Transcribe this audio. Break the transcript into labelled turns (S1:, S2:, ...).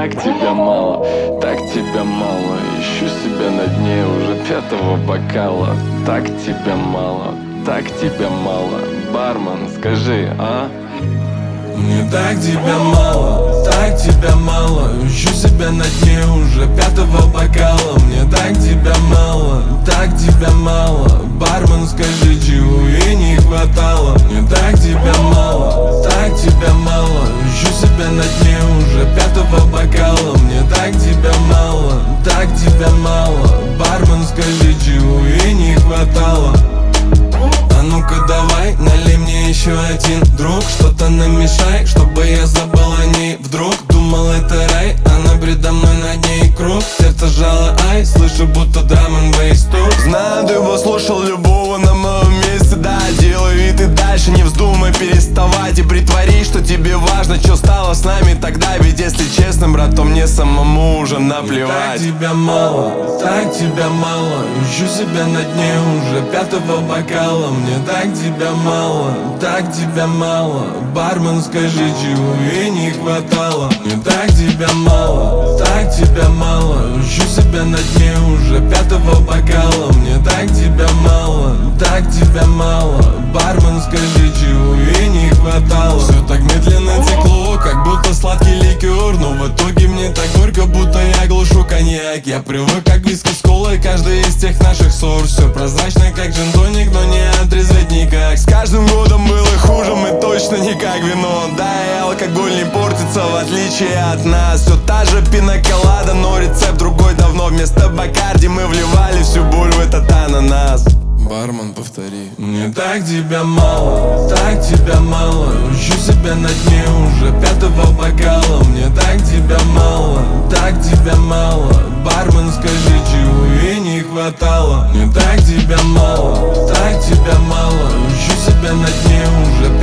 S1: так тебя мало, так тебя мало. Ищу себя на дне уже 5-го бокала. Так тебя мало, так тебя мало. Бармен, скажи, а?
S2: Мне так тебя мало, так тебя мало. Ищу себя на дне уже 5-го бокала. Мне так тебя мало, так тебя мало. Бармен, скажи, чего ей не хватало. Мне так тебя мало, так тебя мало. Ищу себя на дне уже 5-го бокала. Мне так тебя мало, так тебя мало. Бармен, скажи, чего ей не хватало. А ну-ка давай, налей мне еще один. Друг, что-то намешай, чтобы я забыл о ней. Вдруг думал это рай, она предо мной над ней круг. Сердце жало, ай, слышу будто драм н бейс тук.
S3: Знаю, ты его слушал любого на моем месте. Да, делай вид и дальше не вздумай переставать. И притворись, что тебе важно, что стало с нами тогда. Ведь если честно, брат, то мне самому уже наплевать.
S2: Так тебя мало, так тебя мало. Ищу себя на дне уже 5-го бокала. Мне так тебя мало, так тебя мало. Бармен, скажи, чего ей не хватало. Мне так тебя мало, так тебя мало. Ищу себя на дне уже 5-го бокала. Мне так тебя мало, так тебя мало. Бармен, скажи, чего ей не хватало. Все так медленно текло, как будто сладкий ликер. Но в итоге мне так горько, будто я глушу коньяк. Я привык как виски с колой, каждый из тех наших ссор. Все прозрачно, как джин-тоник, но не отрезвить никак.
S3: С каждым годом было хуже, мы точно не как вино. Да, и алкоголь не портится, в отличие от нас. Все та же пинаколада, но рецепт другой давно. Вместо бакарди мы вливали всю боль в этот ананас.
S2: Бармен, повтори. Мне так тебя мало, так тебя мало. Ищу себя на дне уже 5-го бокала. Мне так тебя мало, так тебя мало. Бармен, скажи, чего ей не хватало. Мне так тебя мало, так тебя мало. Ищу себя на дне уже